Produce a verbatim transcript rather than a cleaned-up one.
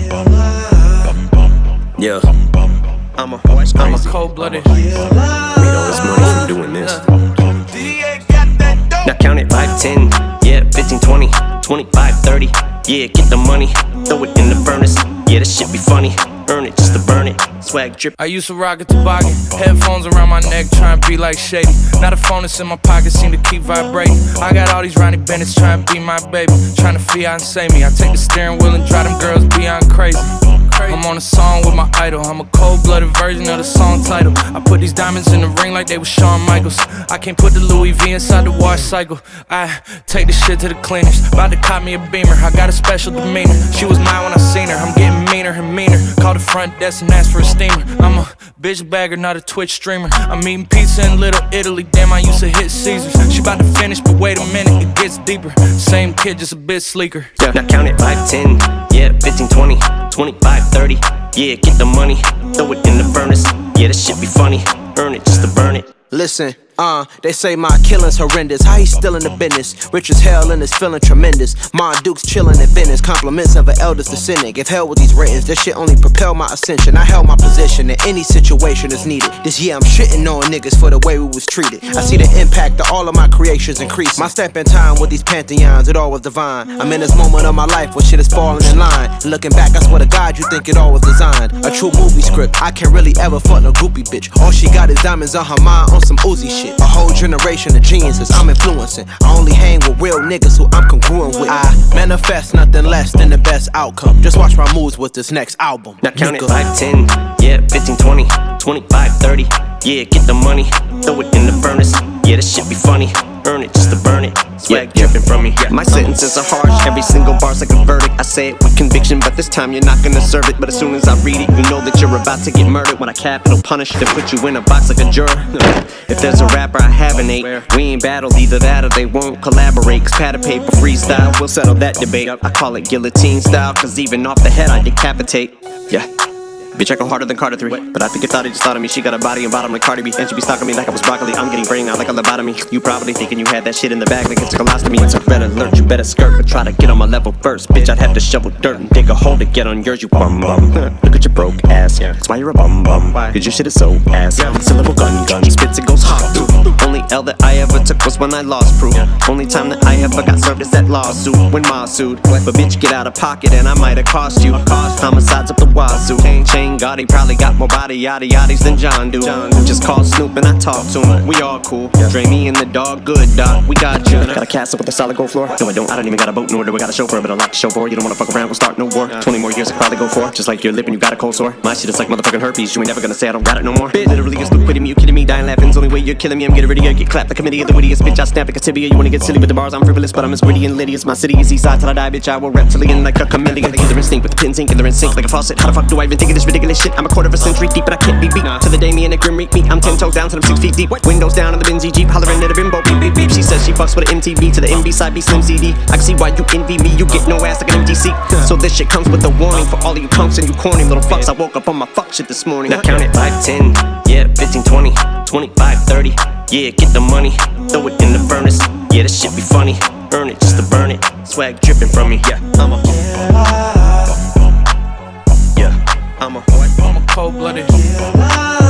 Yeah, I'm a, I'm a cold-blooded. Made all this money from doing this. Now count it, five, ten, yeah, fifteen, twenty, twenty-five, thirty. Yeah, get the money, throw it in the furnace. Yeah, this shit be funny, earn it just to burn it. Swag drip. I used to rock a toboggan, headphones around my neck, trying to be like Shady. Now the phone that's in my pocket seem to keep vibrating. I got all these Ronnie Bennett's trying to be my baby, trying to fiancé me. I take the steering wheel and drive them girls beyond crazy. I'm on a song with my idol. I'm a cold-blooded version of the song title. I put these diamonds in the ring like they was Shawn Michaels. I can't put the Louis V inside the wash cycle. I take the shit to the cleaners. About to cop me a Beamer. I got a special demeanor. She was mine when I seen her. I'm getting meaner and meaner. Call the front desk and ask for a steamer. I'm a bitch bagger, not a Twitch streamer. I'm eating pizza in Little Italy. Damn, I used to hit Caesars. She about to finish, but wait a minute, it gets deeper. Same kid, just a bit sleeker. Yeah. Now count it, five, ten, yeah, fifteen, twenty, twenty-five, thirty. Yeah, get the money, throw it in the furnace. Yeah, this shit be funny, earn it just to burn it. Listen, uh, they say my killing's horrendous. How he still in the business? Rich as hell and is feeling tremendous. Ma Duke's chillin' at Venice. Compliments of an elders descendant. Give hell with these ratings. This shit only propel my ascension. I held my position in any situation that's needed. This year I'm shitting on niggas for the way we was treated. I see the impact of all of my creations increase. My step in time with these pantheons, it all was divine. I'm in this moment of my life where shit is falling in line. Looking back, I swear to God, you think it all was designed. A true movie script. I can't really ever fuck no groupie bitch. All she got is diamonds on her mind on some Uzi shit. A whole generation of geniuses I'm influencing. I only hang with real niggas who I'm congruent with. I manifest nothing less than the best outcome. Just watch my moves with this next album. Now count it, five, ten, yeah, fifteen, twenty, twenty-five, thirty. Yeah, get the money, throw it in the furnace. Yeah, this shit be funny, earn it just to burn it. Swag yeah, dripping from me. Yeah. My sentences are harsh, every single bar's like a verdict. I say it with conviction, but this time you're not gonna serve it. But as soon as I read it, you know that you're about to get murdered. When I capital punish, they put you in a box like a juror. If there's a rapper I haven't ate, we ain't battled, either that or they won't collaborate. Cause pad of paper freestyle, we'll settle that debate. I call it guillotine style, cause even off the head I decapitate. Yeah. Bitch, I go harder than Carter three. But I think you thought he just thought of me. She got a body and bottom like Cardi B. And she be stalking me like I was broccoli. I'm getting brain out like a lobotomy. You probably thinking you had that shit in the bag like it's a colostomy. It's a red alert, you better skirt. But try to get on my level first. Bitch, I'd have to shovel dirt and dig a hole to get on yours, you bum bum. Look at your broke ass. That's why you're a bum bum. Cause your shit is so ass. Syllable gun gun. Spits it goes hard through. Only L that I ever took was when I lost proof. Only time that I ever got served is that lawsuit when Ma sued. But bitch, get out of pocket and I might have cost you. Homicides up the wazoo. Chain Gotti probably got more body yaddy yaddies than John do. Just call Snoop and I talk to him. We all cool. Dre me and the dog, good dog. We got you. Got a castle with a solid gold floor. No, I don't. I don't even got a boat nor do I got a chauffeur, but a lot to show for. You don't wanna fuck around, we'll start no war. Twenty more years I could probably go for. Just like your lip and you got a cold sore. My shit is like motherfucking herpes. You ain't never gonna say I don't got it no more. Bitch, literally is Luke quitting me. You kidding me? Dying laughing's only way you're killing me. I'm getting ready to get clapped. The committee of the wittiest bitch. I snap like a tibia. You wanna get silly with the bars? I'm frivolous, but I'm as witty and litty as my city is east side till I die. Bitch, I will reptilian like a chameleon. They're instinct with the pins ink and they're in sync like a faucet. How the fuck do I even think of this ridiculous shit? I'm a quarter of a century deep, but I can't be beat. To the day me and a grim reek me, I'm ten toes down till I'm six feet deep. Windows down in the Benzie Jeep, hollering at a bimbo, beep beep beep. She says she fucks with an M T V to the M B side, be Slim C D. I can see why you envy me, you get no ass like an M T C. So this shit comes with a warning for all of you punks and you corny little fucks. I woke up on my fuck shit this morning. Now count it, five, ten, yeah, fifteen, twenty, twenty-five, thirty. Yeah, get the money, throw it in the furnace. Yeah, this shit be funny, earn it just to burn it. Swag dripping from me. Yeah, I'm a Yeah, I'm a I'm a cold-blooded.